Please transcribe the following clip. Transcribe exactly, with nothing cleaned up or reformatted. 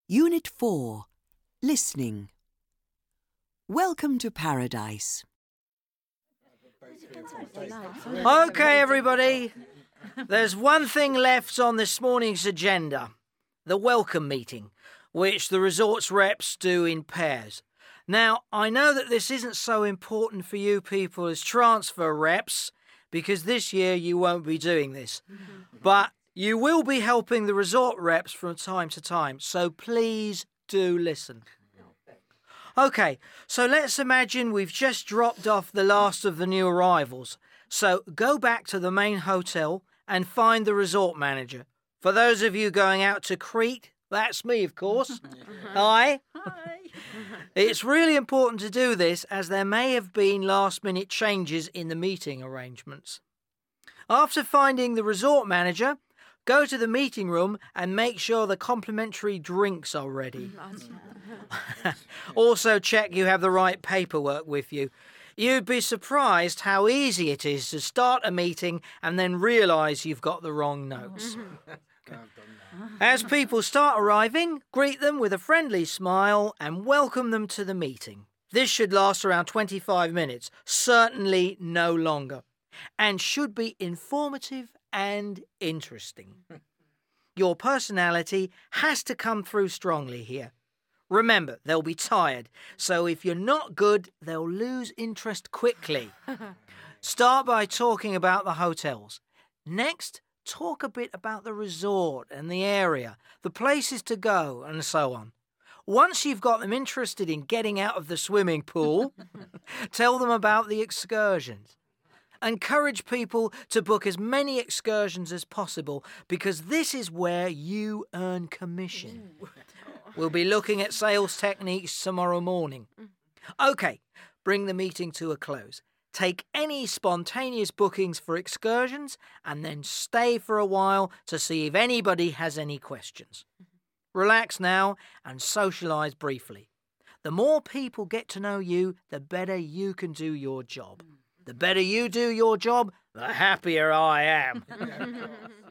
Unit four. Listening. Welcome to Paradise. OK, everybody. There's one thing left on this morning's agenda. The welcome meeting, which the resort's reps do in pairs. Now, I know that this isn't so important for you people as transfer reps, because this year you won't be doing this. But you will be helping the resort reps from time to time, so please do listen. OK, so let's imagine we've just dropped off the last of the new arrivals. So go back to the main hotel and find the resort manager. For those of you going out to Crete, that's me, of course. Hi. Hi. It's really important to do this as there may have been last-minute changes in the meeting arrangements. After finding the resort manager, go to the meeting room and make sure the complimentary drinks are ready. Also check you have the right paperwork with you. You'd be surprised how easy it is to start a meeting and then realise you've got the wrong notes. As people start arriving, greet them with a friendly smile and welcome them to the meeting. This should last around twenty-five minutes, certainly no longer, and should be informative and interesting. Your personality has to come through strongly here. Remember, they'll be tired, so if you're not good, they'll lose interest quickly. Start by talking about the hotels. Next, talk a bit about the resort and the area, the places to go, and so on. Once you've got them interested in getting out of the swimming pool, tell them about the excursions. Encourage people to book as many excursions as possible because this is where you earn commission. We'll be looking at sales techniques tomorrow morning. OK, bring the meeting to a close. Take any spontaneous bookings for excursions and then stay for a while to see if anybody has any questions. Relax now and socialise briefly. The more people get to know you, the better you can do your job. The better you do your job, the happier I am.